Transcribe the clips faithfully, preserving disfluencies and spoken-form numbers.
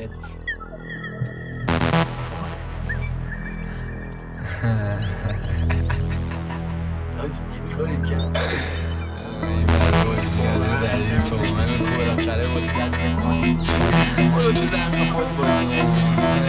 میخوری کم این برگوش یاده ردیف و من خودم خره بازی دست نمیست برو تو زن خود باید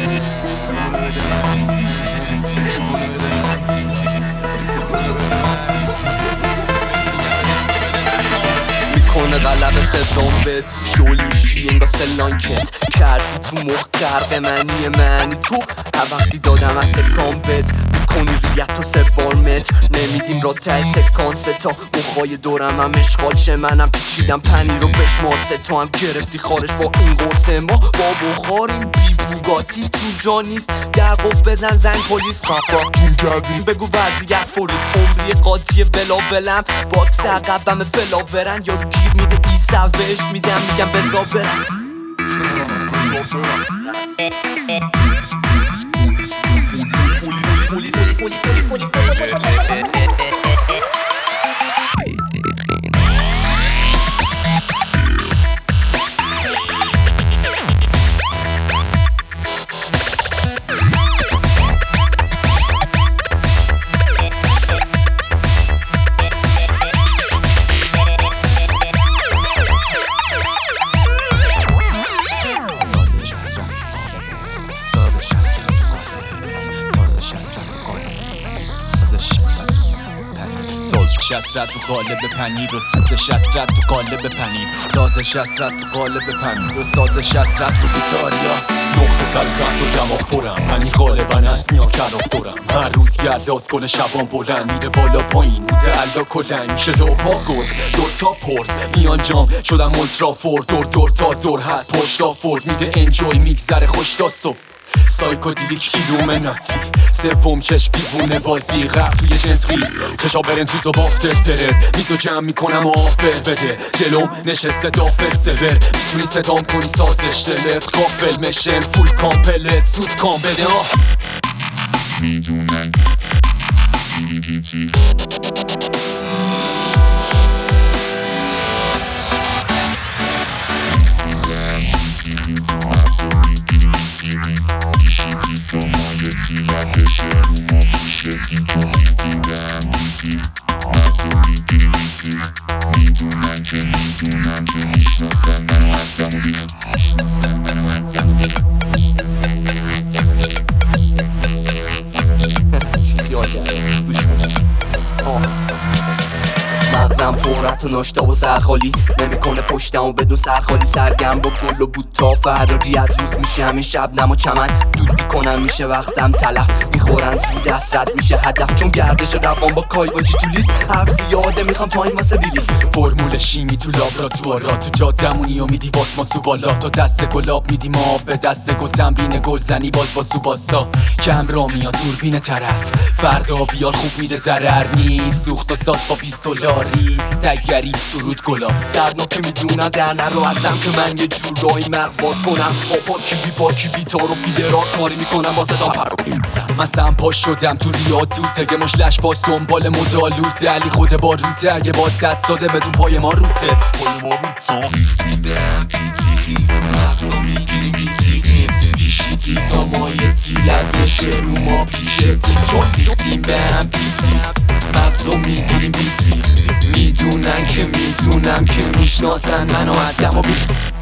میکنه غلب صدام بد شول میشی انگا سلانکت کردی تو مخ قرق منی منی تو هر وقتی دادم از سکان بد میکنی ریت تو سه بار متر نمیدیم را ته سکان ستا مخای دورم هم اشغال شه منم پیچیدم پنیر رو بشمار سه تو هم گرفتی خارش با این قرصه ما با بخاریم بی بوگاتی تو جا نیست در قف بزن زن پلیس خفا بگو وضعیت فوریس عمری قاطی ولا ولم باکس عقبم فلا برن یا گیر میده ای سوش میدم میگم بزا برن سازش شسرت تو قالب پنیر و سوزش شسرت تو قالب پنیر تازه شسرت تو قالب پنیر و سازش شسرت تو بیتاریا نقطه سلقت و دماغ پرم پنیر غالبا از میان کراف دورم هر روز گرداز کل شبان بلند میره بالا پایین متعلا کلنگ میشه دوپا گل دور تا پرد میان جام شدم ملترا فورد دور دور تا دور هست پشتا فورد میده انجوی میگذره خوش تا صبح سایکودیلیک ایلومناتی سوم چشم بیبونه بازی غرب توی جنس خیز چشا برن چیز و بافته ترد میزو جمع میکنم و آفر بده جلوم نشسته دافت سور میتونی صدام کنی سازش دلت غافل مشن فول کامپلت زود کام بده آه میدونن گیتی تو مالتی لبشه رو ما پیشتی تو میدیدم بیتی نه تو میدیدی میدونن که میدونن که میشناسن منو حدم و بیخ میشناسن منو حدم و بیخ میشناسن منو حدم و بیخ میشناسن منو حدم و بیخ مغزم پرت و ناشتا و سرخالی نمیکنه پشتم و بدون سرخالی سرگم با گل و بود تا فراری از روز میشه همین شب نم و چمن دود میکنم میشه وقتم تلف میخورن زود دست میشه هدف چون گردش روان با کای با جیتولیست حرف زیاده میخوام تایم واسه ریلیز فرمول شیمی تو لابراتوارا تو جادمونی و میدی واس ما سو بالا تا دست گلاب میدی ما به دست گل تمرین گل زنی باز با سو باسا کم را میاد دوربین طرف فردا بیار خوب میده ضرر نیست سوخت و ساز با بیست دلار ریست تگری درود گلاب دردناکه میدونم در نراحتم که من یه جورایی مغز باز کنم با پاکی بی پاکی بی تار و بیدرار کاری میکنم با صدا پر من سم پاش شدم تو ریاد دود دگه مشلش باز دنبال مدالوته علی خود با روته اگه با دست داده بدون پای ما روته پای ما روته بیفتی برم پیتی مغزو میگیری میتیقی بیشیتی تا مایتی لب بشه رو ما پیشتی چون بیفتی برم پیتی مغزو میگیری میتی میدونن که میدونم که میشناسن منو حدم و بیفتی